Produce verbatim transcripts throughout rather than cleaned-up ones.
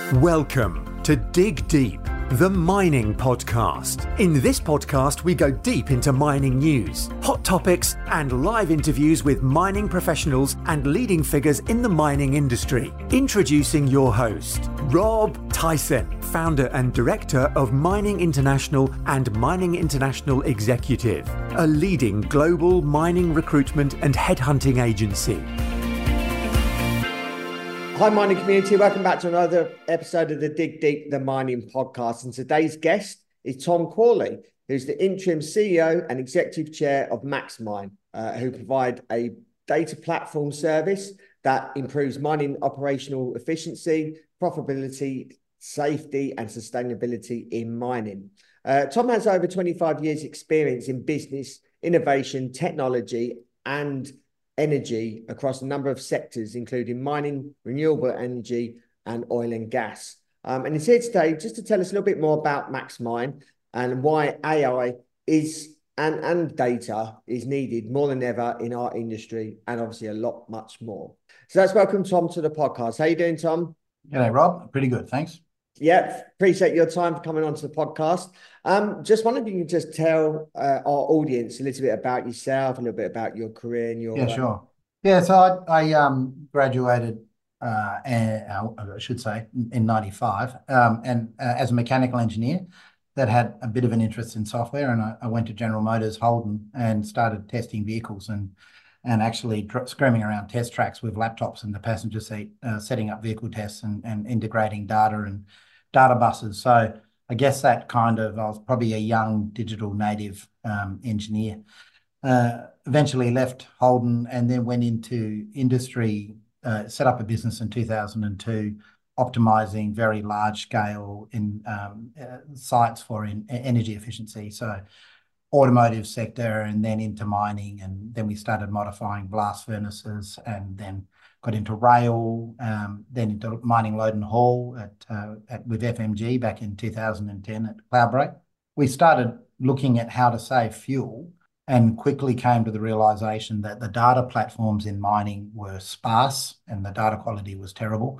Welcome to Dig Deep, the mining podcast. In this podcast, we go deep into mining news, hot topics, and live interviews with mining professionals and leading figures in the mining industry. Introducing your host, Rob Tyson, founder and director of Mining International and Mining International Executive, a leading global mining recruitment and headhunting agency. Hi, mining community. Welcome back to another episode of the Dig Deep, the mining podcast. And today's guest is Tom Cawley, who's the interim C E O and executive chair of MaxMine, uh, who provide a data platform service that improves mining operational efficiency, profitability, safety, and sustainability in mining. Uh, Tom has over twenty-five years experience in business, innovation, technology, and energy across a number of sectors, including mining, renewable energy, and oil and gas. Um, and he's here today just to tell us a little bit more about MaxMine and why A I is and, and data is needed more than ever in our industry, and obviously a lot much more. So let's welcome Tom to the podcast. How you doing, Tom? G'day, Rob. Pretty good, thanks. Yeah, appreciate your time for coming onto the podcast. Um, just wondering if you can just tell uh, our audience a little bit about yourself, a little bit about your career and your... Yeah, sure. Yeah, so I, I um, graduated, uh, and, uh, I should say, in ninety-five, um, and uh, as a mechanical engineer that had a bit of an interest in software, and I, I went to General Motors Holden and started testing vehicles and and actually dr- screaming around test tracks with laptops in the passenger seat, uh, setting up vehicle tests and, and integrating data and data buses. So I guess that kind of, I was probably a young digital native um, engineer. Uh, eventually left Holden and then went into industry, uh, set up a business in two thousand two, optimizing very large scale in um, uh, sites for in, energy efficiency. So automotive sector and then into mining, and then we started modifying blast furnaces and then got into rail, um, then into mining load and haul at, uh, at with F M G back in two thousand ten at Cloudbreak. We started looking at how to save fuel and quickly came to the realization that the data platforms in mining were sparse and the data quality was terrible.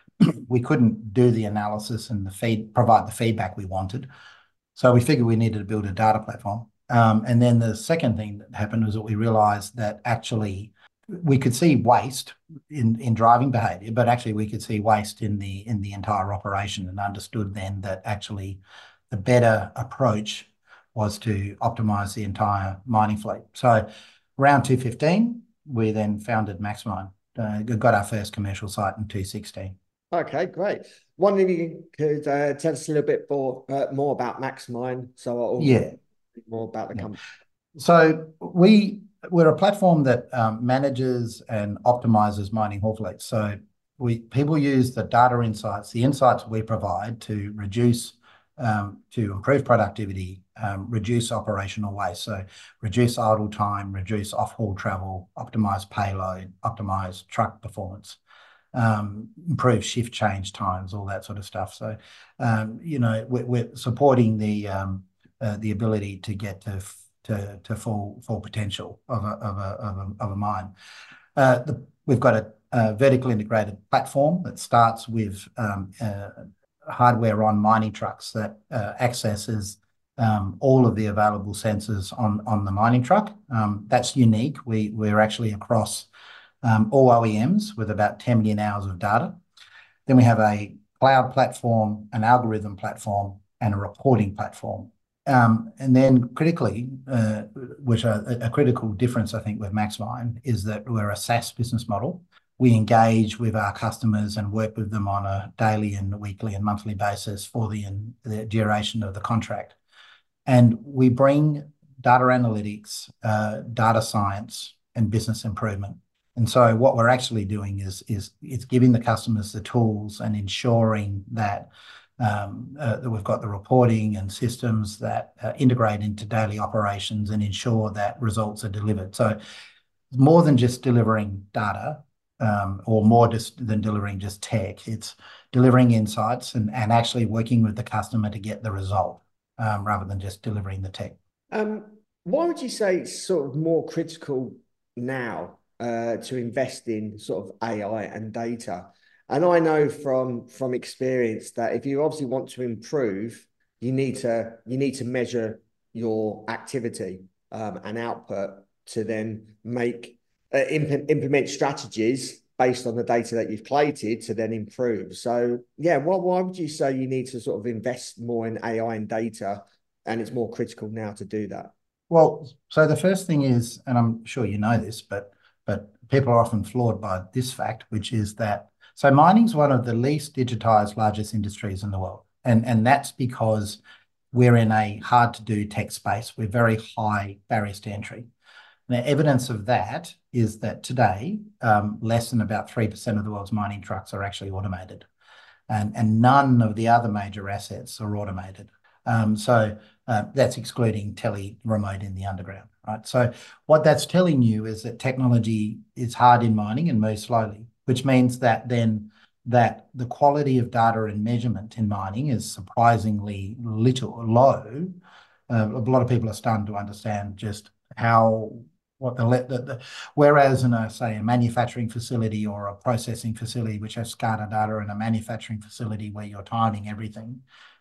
We couldn't do the analysis and the feed, provide the feedback we wanted. So we figured we needed to build a data platform. Um, and then the second thing that happened was that we realized that actually we could see waste in, in driving behavior, but actually we could see waste in the in the entire operation, and understood then that actually the better approach was to optimize the entire mining fleet. So around two fifteen, we then founded MaxMine, uh, got our first commercial site in two sixteen. Okay, great. Wondering if you could uh, tell us a little bit more, uh, more about MaxMine, so I'll yeah. more about the yeah. company. So we, we're a platform that um, manages and optimizes mining haul fleets. So we people use the data insights, the insights we provide to reduce, um, to improve productivity, um, reduce operational waste. So reduce idle time, reduce off-haul travel, optimize payload, optimize truck performance. Um, improve shift change times, all that sort of stuff. So, um, you know, we're, we're supporting the um, uh, the ability to get to to, to full full potential of a of a of a, of a mine. Uh, the, we've got a, a vertical integrated platform that starts with um, uh, hardware on mining trucks that uh, accesses um, all of the available sensors on on the mining truck. Um, that's unique. We we're actually across Um, all O E Ms with about ten million hours of data. Then we have a cloud platform, an algorithm platform, and a reporting platform. Um, and then critically, uh, which are a, a critical difference, I think, with MaxMine is that we're a SaaS business model. We engage with our customers and work with them on a daily and weekly and monthly basis for the, the duration of the contract. And we bring data analytics, uh, data science, and business improvement. And so what we're actually doing is, is it's giving the customers the tools and ensuring that, um, uh, that we've got the reporting and systems that uh, integrate into daily operations and ensure that results are delivered. So it's more than just delivering data, um, or more just than delivering just tech. It's delivering insights and, and actually working with the customer to get the result, um, rather than just delivering the tech. Um, why would you say it's sort of more critical now uh, to invest in sort of A I and data? And I know from from experience that if you obviously want to improve, you need to you need to measure your activity um, and output to then make uh, imp- implement strategies based on the data that you've collated to then improve. So yeah, why why would you say you need to sort of invest more in A I and data, and it's more critical now to do that? Well, so the first thing is, and I'm sure you know this, but but people are often floored by this fact, which is that so mining is one of the least digitized largest industries in the world, and and that's because we're in a hard to do tech space. We're very high barriers to entry. Now, evidence of that is that today, um, less than about three percent of the world's mining trucks are actually automated, and, and none of the other major assets are automated. Um, so uh, that's excluding tele remote in the underground, right? So what that's telling you is that technology is hard in mining and moves slowly, which means that then that the quality of data and measurement in mining is surprisingly little low. Uh, a lot of people are starting to understand just how what the, the, the whereas in a say a manufacturing facility or a processing facility which has SCADA data and a manufacturing facility where you're timing everything,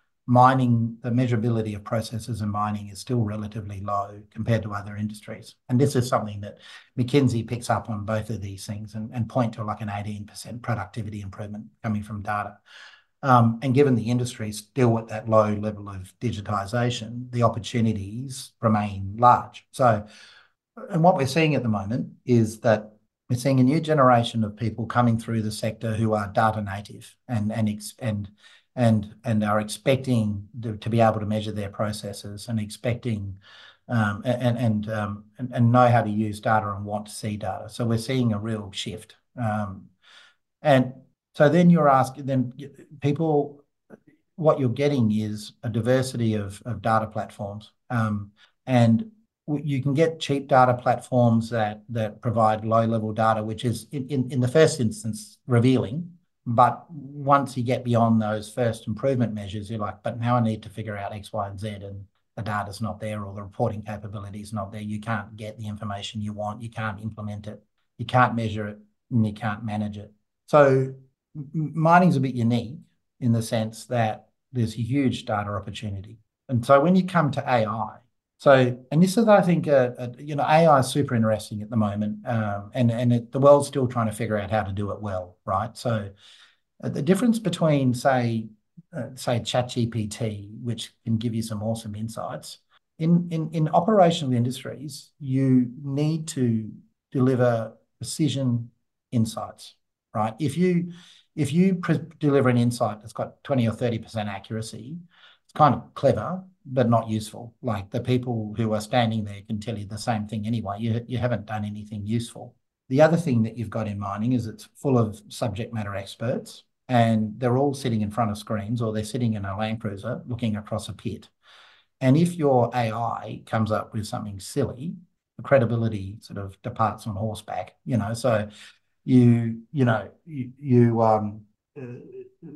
mining, the measurability of processes in mining is still relatively low compared to other industries. And this is something that McKinsey picks up on both of these things and, and point to like an eighteen percent productivity improvement coming from data. Um, and given the industry is still at that low level of digitisation, the opportunities remain large. So, and what we're seeing at the moment is that we're seeing a new generation of people coming through the sector who are data native and and and and and are expecting to, to be able to measure their processes and expecting um, and and, um, and and know how to use data and want to see data. So we're seeing a real shift. Um, and so then you're asking, then people, what you're getting is a diversity of, of data platforms. Um, and you can get cheap data platforms that that provide low-level data, which is in, in, in the first instance revealing. But once you get beyond those first improvement measures, you're like, but now I need to figure out X, Y, and Z, and the data's not there or the reporting capability is not there. You can't get the information you want. You can't implement it. You can't measure it, and you can't manage it. So mining's a bit unique in the sense that there's a huge data opportunity. And so when you come to A I, so, and this is, I think, uh, uh, you know, A I is super interesting at the moment, um, and and it, the world's still trying to figure out how to do it well, right? So, uh, the difference between, say, uh, say ChatGPT, which can give you some awesome insights, in in in operational industries, you need to deliver precision insights, right? If you if you deliver an insight that's got twenty or thirty percent accuracy, it's kind of clever, but not useful. Like the people who are standing there can tell you the same thing anyway. You, you haven't done anything useful. The other thing that you've got in mining is it's full of subject matter experts, and they're all sitting in front of screens, or they're sitting in a Land Cruiser looking across a pit. And if your A I comes up with something silly, the credibility sort of departs on horseback, you know. So you, you know, you, you um, uh,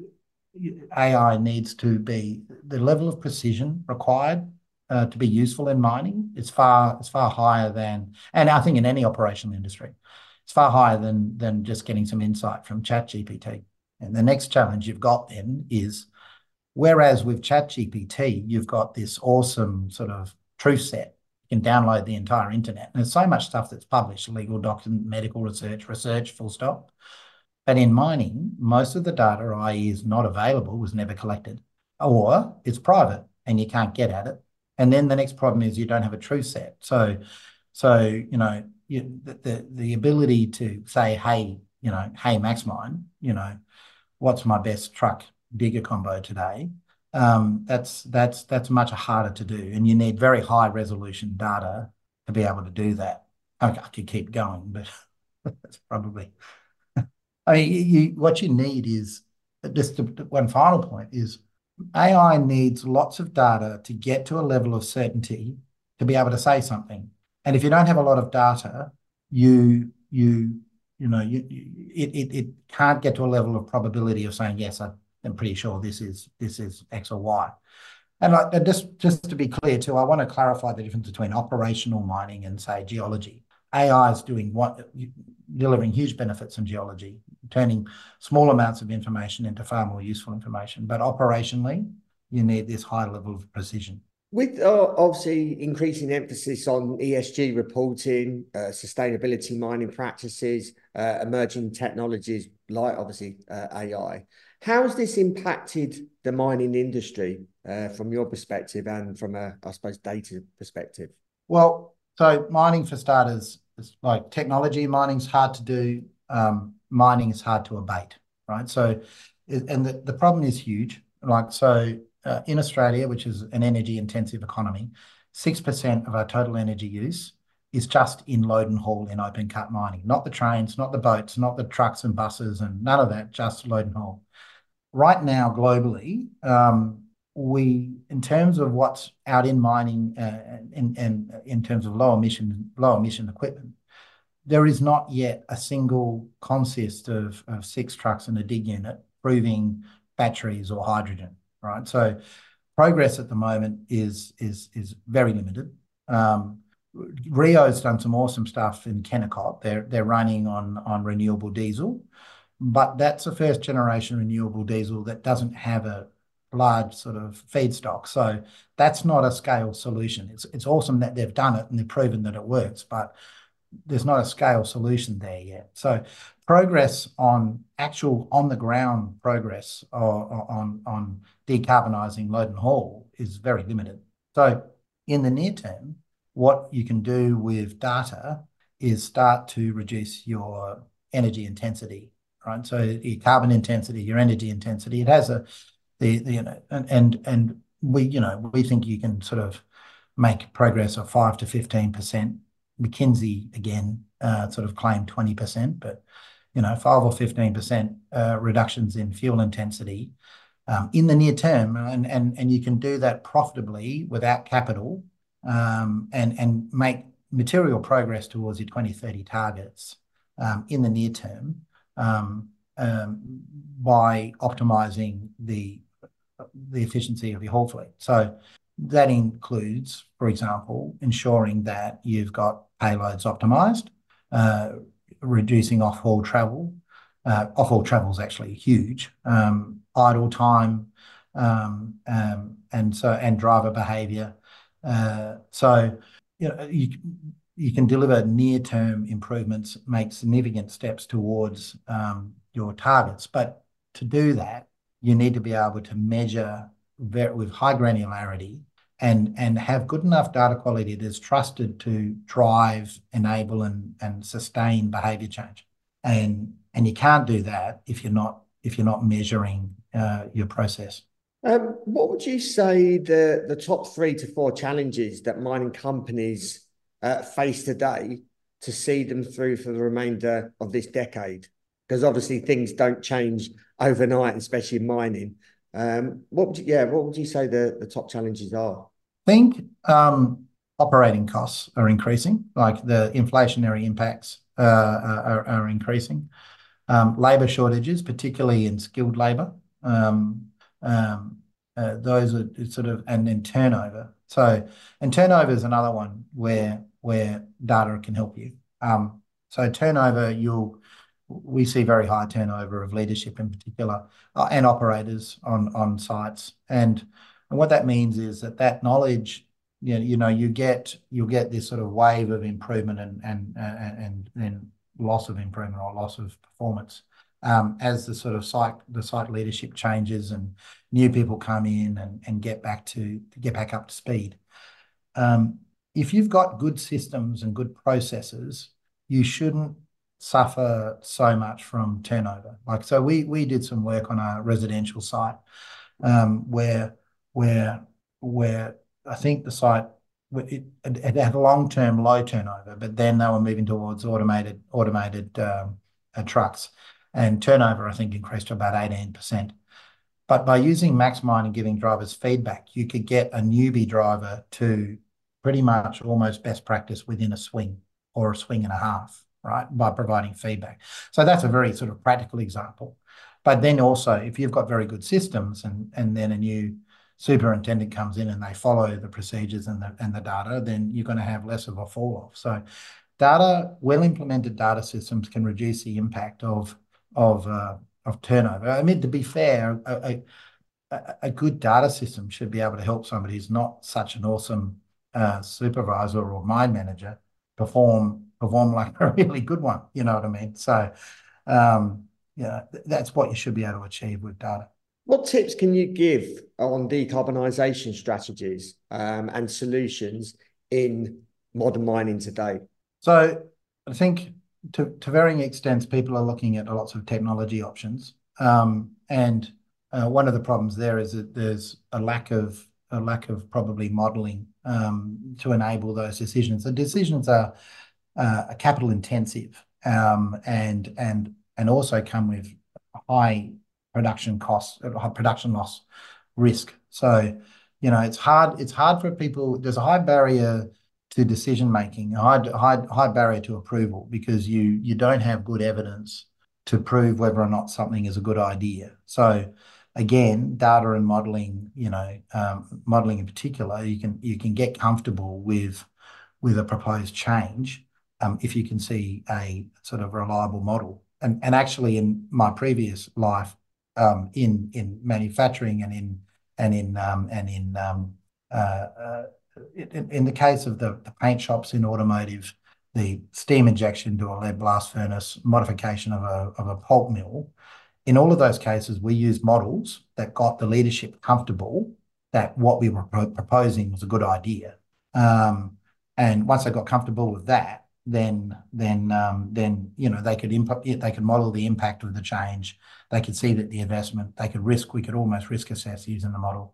A I needs to be, the level of precision required uh, to be useful in mining is far, it's far higher than, and I think in any operational industry, it's far higher than, than just getting some insight from ChatGPT. And the next challenge you've got then is, whereas with ChatGPT, you've got this awesome sort of truth set. You can download the entire internet. And there's so much stuff that's published, legal document, medical research, research, full stop. But in mining, most of the data, that is not available, was never collected, or it's private and you can't get at it. And then the next problem is you don't have a truth set. So, so you know, you, the, the the ability to say, hey, you know, hey, MaxMine, you know, what's my best truck digger combo today? Um, that's that's that's much harder to do, and you need very high resolution data to be able to do that. I, I could keep going, but that's probably. I mean, you, what you need is, just one final point is, A I needs lots of data to get to a level of certainty to be able to say something. And if you don't have a lot of data, you you you know you, you it, it it can't get to a level of probability of saying, yes, I, I'm pretty sure this is this is X or Y. And like, just just to be clear too, I want to clarify the difference between operational mining and, say, geology. A I is doing what delivering huge benefits in geology. turning small amounts of information into far more useful information. But operationally, you need this high level of precision. With uh, obviously increasing emphasis on E S G reporting, uh, sustainability mining practices, uh, emerging technologies like obviously uh, A I, how has this impacted the mining industry uh, from your perspective and from a, I suppose, data perspective? Well, so mining for starters, it's like technology, mining's hard to do, um, mining is hard to abate, right? So, and the, the problem is huge. Like, so uh, in Australia, which is an energy intensive economy, six percent of our total energy use is just in load and haul in open cut mining, not the trains, not the boats, not the trucks and buses and none of that, just load and haul. Right now, globally, um, we, in terms of what's out in mining uh, and in, in, in terms of low emission, low emission equipment, there is not yet a single consist of, of six trucks and a dig unit proving batteries or hydrogen, right? So progress at the moment is, is, is very limited. Um, Rio's done some awesome stuff in Kennecott. They're, they're running on, on renewable diesel, but that's a first generation renewable diesel that doesn't have a large sort of feedstock. So that's not a scale solution. It's, it's awesome that they've done it and they've proven that it works, but there's not a scale solution there yet. So progress on actual on the ground progress or, on, on decarbonising load and haul is very limited. So in the near term, what you can do with data is start to reduce your energy intensity, right? So your carbon intensity, your energy intensity, it has a, the, the you know, and, and, and we, you know, we think you can sort of make progress of five to fifteen percent. McKinsey, again, uh, sort of claimed twenty percent, but, you know, five or fifteen percent uh, reductions in fuel intensity um, in the near term. And, and, and you can do that profitably without capital um, and, and make material progress towards your twenty thirty targets um, in the near term um, um, by optimising the, the efficiency of your haul fleet. So that includes, for example, ensuring that you've got payloads optimised, uh, reducing off-haul travel. Uh, off-haul travel is actually huge. Um, idle time, um, um, and so and driver behaviour. Uh, so you know you you can deliver near-term improvements, make significant steps towards um, your targets. But to do that, you need to be able to measure very, with high granularity and, and have good enough data quality that's trusted to drive, enable and, and sustain behaviour change. And, and you can't do that if you're not, if you're not measuring uh, your process. Um, what would you say the, the top three to four challenges that mining companies uh, face today to see them through for the remainder of this decade? Because obviously things don't change overnight, especially in mining. Um, what would you, yeah, what would you say the, the top challenges are? I think um, operating costs are increasing, like the inflationary impacts uh, are, are increasing. Um, labour shortages, particularly in skilled labour, um, um, uh, those are sort of, and then turnover. So, and turnover is another one where where data can help you. Um, so turnover, you'll we see very high turnover of leadership in particular uh, and operators on on sites, and and what that means is that that knowledge, you know, you know, you get you'll get this sort of wave of improvement and and and, and then loss of improvement or loss of performance um, as the sort of site the site leadership changes and new people come in and and get back to get back up to speed. Um, if you've got good systems and good processes, you shouldn't suffer so much from turnover. Like, so we we did some work on a residential site um, where where where I think the site it, it had a long-term low turnover, but then they were moving towards automated automated um, uh, trucks, and turnover I think increased to about eighteen percent. But by using MaxMine and giving drivers feedback, you could get a newbie driver to pretty much almost best practice within a swing or a swing and a half, right, by providing feedback. So that's a very sort of practical example. But then also, if you've got very good systems and, and then a new superintendent comes in and they follow the procedures and the, and the data, then you're going to have less of a fall off. So data, well-implemented data systems can reduce the impact of, of uh, of turnover. I mean, to be fair, a, a, a good data system should be able to help somebody who's not such an awesome uh, supervisor or mine manager perform perform like a really good one. You know what I mean? So, um, yeah, that's what you should be able to achieve with data. What tips can you give on decarbonisation strategies um, and solutions in modern mining today? So I think to, to varying extents, people are looking at lots of technology options. Um, and uh, one of the problems there is that there's a lack of a lack of probably modelling um, to enable those decisions. The decisions are, uh, are capital intensive um, and and and also come with high production costs, high production loss risk. So, you know, it's hard. It's hard for people. There's a high barrier to decision making, a high, high, high barrier to approval, because you you don't have good evidence to prove whether or not something is a good idea. So, again, data and modelling, you know, um, modelling in particular, you can you can get comfortable with with a proposed change um, if you can see a sort of reliable model. And and actually, in my previous life, um, in in manufacturing and in and in um, and in um, uh, uh, in, in the case of the, the paint shops in automotive, the steam injection to a lead blast furnace, modification of a of a pulp mill. In all of those cases, we used models that got the leadership comfortable that what we were pro proposing was a good idea. Um, and once they got comfortable with that, then then um, then you know they could input, they could model the impact of the change. They could see that the investment, they could risk, we could almost risk assess using the model.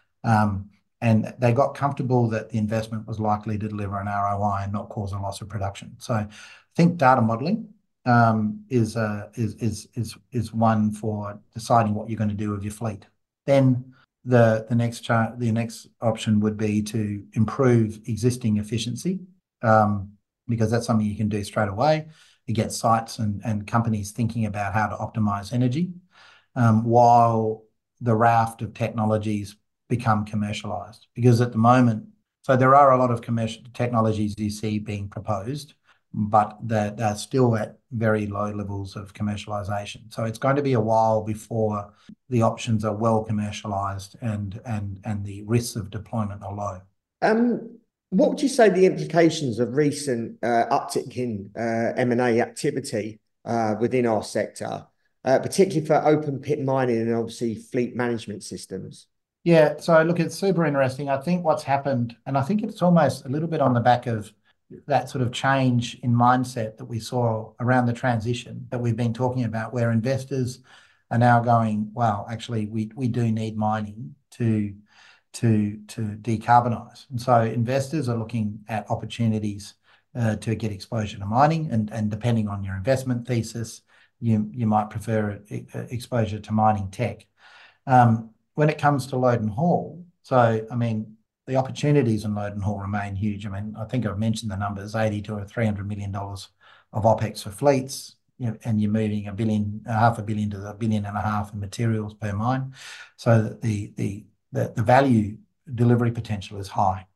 Um, and they got comfortable that the investment was likely to deliver an R O I and not cause a loss of production. So I think data modeling um, is, uh, is, is, is, is one for deciding what you're going to do with your fleet. Then the, the, next chart, the next option would be to improve existing efficiency, um, because that's something you can do straight away. You get sites and, and companies thinking about how to optimize energy, um, while the raft of technologies become commercialized. Because at the moment, so there are a lot of commercial technologies you see being proposed, but they're, they're still at very low levels of commercialization. So it's going to be a while before the options are well commercialized and and and the risks of deployment are low. Um, what would you say the implications of recent uh, uptick in uh, M and A activity uh, within our sector, uh, particularly for open pit mining and obviously fleet management systems? Yeah, so look, it's super interesting. I think what's happened, and I think it's almost a little bit on the back of that sort of change in mindset that we saw around the transition that we've been talking about, where investors are now going, wow, actually, we, we do need mining to, to, to decarbonize. And so investors are looking at opportunities uh, to get exposure to mining, and, and depending on your investment thesis, you, you might prefer exposure to mining tech. Um, When it comes to load and haul, so, I mean, the opportunities in load and haul remain huge. I mean, I think I've mentioned the numbers, eighty to three hundred million dollars of OPEX for fleets, you know, and you're moving a billion, a half a billion to a billion and a half in materials per mine. So that the, the, the, the value delivery potential is high.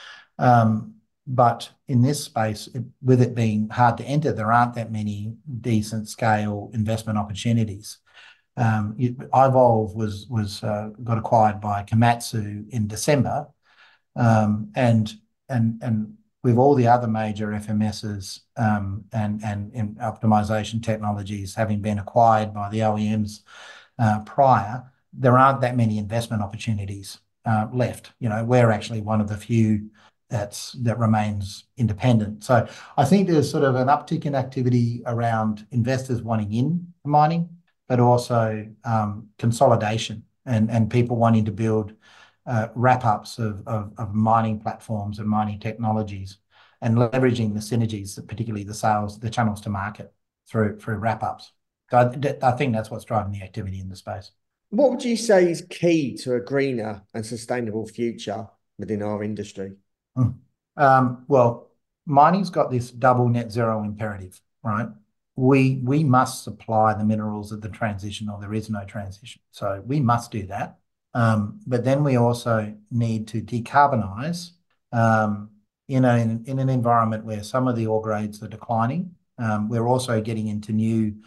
Um, but in this space, it, with it being hard to enter, there aren't that many decent scale investment opportunities. Um, iVolve was was uh, got acquired by Komatsu in December, um, and and and with all the other major F M Ss um, and and in optimization technologies having been acquired by the O E Ms uh, prior, there aren't that many investment opportunities uh, left. You know, we're actually one of the few that's that remains independent. So I think there's sort of an uptick in activity around investors wanting in mining, but also um, consolidation and, and people wanting to build uh, wrap-ups of, of, of mining platforms and mining technologies and leveraging the synergies, particularly the sales, the channels to market through, through wrap-ups. So I, I think that's what's driving the activity in the space. What would you say is key to a greener and sustainable future within our industry? Mm. Um, well, mining's got this double net zero imperative, right? We, we must supply the minerals of the transition, or there is no transition. So we must do that. Um, but then we also need to decarbonize um, in, a, in, in an environment where some of the ore grades are declining. Um, we're also getting into new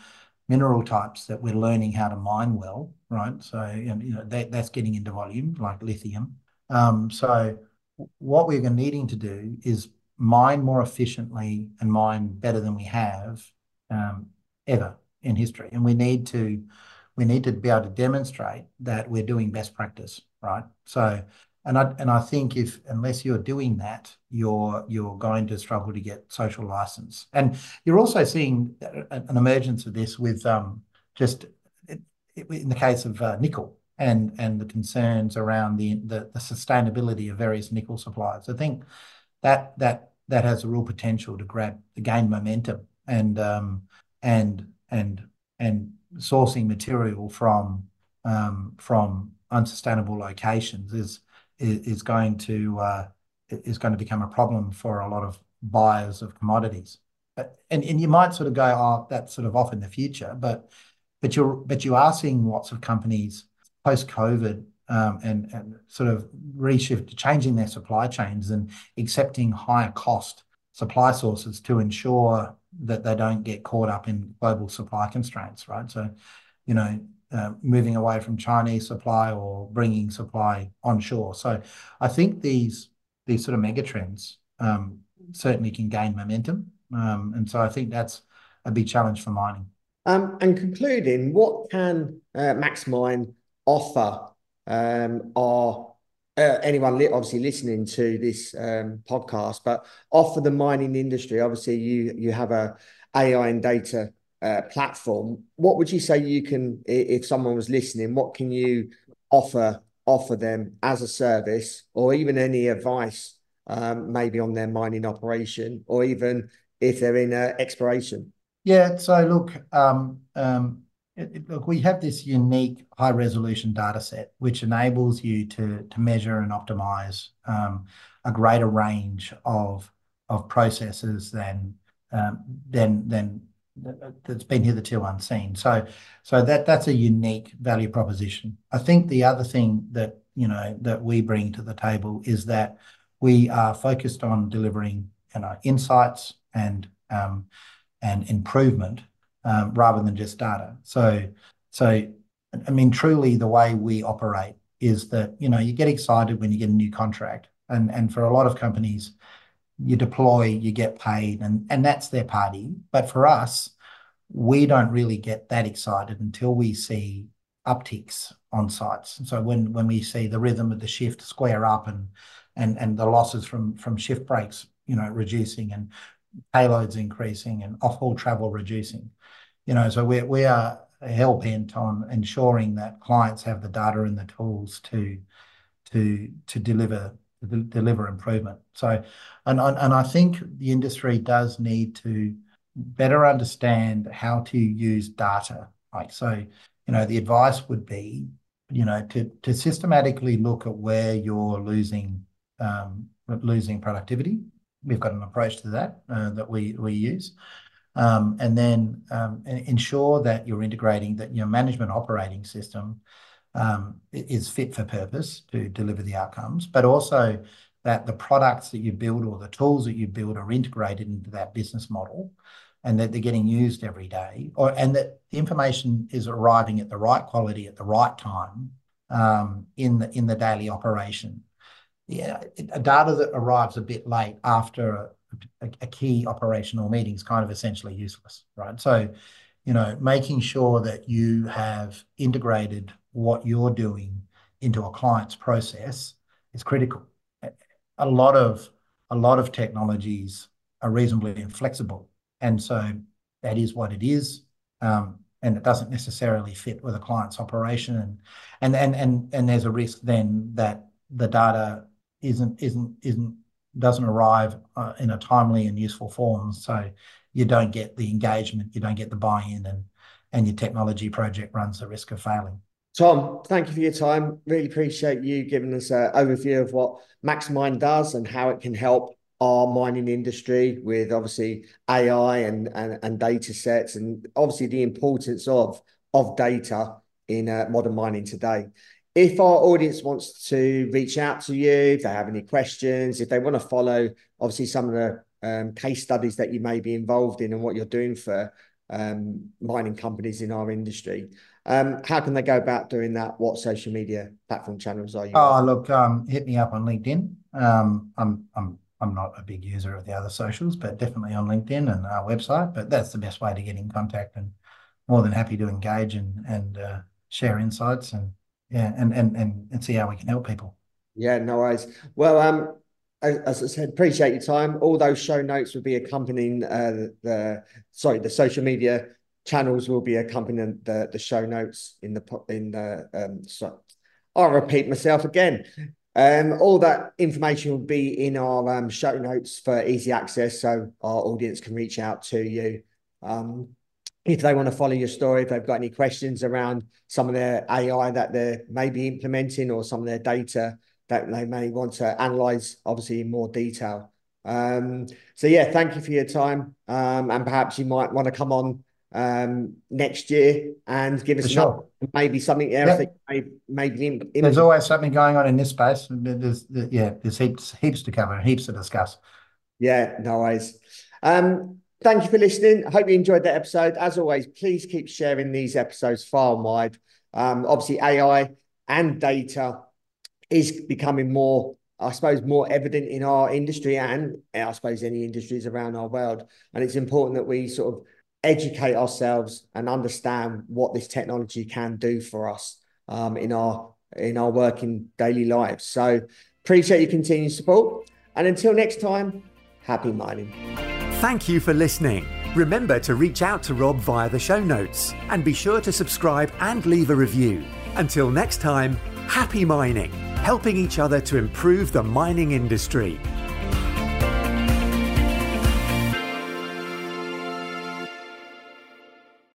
mineral types that we're learning how to mine well, right? So, you know, you know that, that's getting into volume, like lithium. Um, so what we're needing to do is mine more efficiently and mine better than we have um, ever in history. And we need to we need to be able to demonstrate that we're doing best practice, right? So, and I and I think if unless you're doing that, you're you're going to struggle to get social license. And you're also seeing an emergence of this with um, just in the case of uh, nickel and and the concerns around the, the the sustainability of various nickel suppliers. I think that that that has a real potential to grab to gain momentum and um, and and and sourcing material from um, from unsustainable locations is is, is going to uh, is going to become a problem for a lot of buyers of commodities. And and you might sort of go, oh, that's sort of off in the future, but but you're but you are seeing lots of companies post-COVID um, and and sort of reshift, changing their supply chains and accepting higher cost supply sources to ensure that they don't get caught up in global supply constraints, right? So, you know, uh, moving away from Chinese supply or bringing supply onshore. So, I think these these sort of mega trends um, certainly can gain momentum, um, and so I think that's a big challenge for mining. Um, and concluding, what can uh, MaxMine offer um, our uh, anyone li obviously listening to this um, podcast, but offer the mining industry? Obviously, you you have a A I and data uh, platform. What would you say you can, if someone was listening, what can you offer offer them as a service, or even any advice, um, maybe on their mining operation, or even if they're in uh, exploration? Yeah, so look, um, um, it, it, look, we have this unique high resolution data set which enables you to to measure and optimize um, a greater range of of processes than um, than than that's been hitherto unseen. So so that that's a unique value proposition. I think the other thing that you know that we bring to the table is that we are focused on delivering you know insights and um, and improvement um, rather than just data. So, so I mean, truly, the way we operate is that you know you get excited when you get a new contract, and and for a lot of companies, you deploy, you get paid, and and that's their party. But for us, we don't really get that excited until we see upticks on sites. So when when we see the rhythm of the shift square up and and and the losses from from shift breaks, you know, reducing and payloads increasing and off-haul travel reducing. You know, so we we are hell-bent on ensuring that clients have the data and the tools to to to deliver to deliver improvement. So, and and I think the industry does need to better understand how to use data. Like so, you know, the advice would be, you know, to to systematically look at where you're losing um, losing productivity. We've got an approach to that uh, that we we use, um, and then um, ensure that you're integrating that your management operating system um, is fit for purpose to deliver the outcomes, but also that the products that you build or the tools that you build are integrated into that business model, and that they're getting used every day, or and that the information is arriving at the right quality at the right time um, in the in the daily operation. Yeah, a data that arrives a bit late after a, a, a key operational meeting is kind of essentially useless, right? So, you know, making sure that you have integrated what you're doing into a client's process is critical. A lot of a lot of technologies are reasonably inflexible, and so that is what it is, um, and it doesn't necessarily fit with a client's operation, and and and and and there's a risk then that the data isn't isn't isn't doesn't arrive uh, in a timely and useful form, so you don't get the engagement, you don't get the buy-in, and and your technology project runs the risk of failing. Tom, thank you for your time. Really appreciate you giving us an overview of what MaxMine does and how it can help our mining industry with obviously A I and and, and data sets, and obviously the importance of of data in uh, modern mining today. If our audience wants to reach out to you, if they have any questions, if they want to follow, obviously, some of the um, case studies that you may be involved in and what you're doing for um, mining companies in our industry. Um, how can they go about doing that? What social media platform channels are you Oh, on? look, um, hit me up on LinkedIn. Um, I'm I'm I'm not a big user of the other socials, but definitely on LinkedIn and our website. But that's the best way to get in contact, and more than happy to engage and and uh, share insights and yeah, and and and and see how we can help people. Yeah, no worries. Well, um, as, as I said, appreciate your time. All those show notes will be accompanying uh, the, the sorry, the social media channels will be accompanying the the show notes in the in the um. So I'll repeat myself again. Um, all that information will be in our um, show notes for easy access, so our audience can reach out to you. Um, if they want to follow your story, if they've got any questions around some of their A I that they're maybe implementing or some of their data that they may want to analyze, obviously in more detail. Um, so yeah, thank you for your time. Um, and perhaps you might want to come on um, next year and give us For sure. maybe something else Yep. that may, maybe. Im- There's always something going on in this space. There's, yeah, there's heaps, heaps to cover, heaps to discuss. Yeah, no worries. Um, thank you for listening. I hope you enjoyed that episode. As always, please keep sharing these episodes far and wide. Um, obviously, A I and data is becoming more, I suppose, more evident in our industry and I suppose any industries around our world. And it's important that we sort of educate ourselves and understand what this technology can do for us um, in our in our working daily lives. So appreciate your continued support. And until next time, happy mining. Thank you for listening. Remember to reach out to Rob via the show notes and be sure to subscribe and leave a review. Until next time, happy mining, helping each other to improve the mining industry.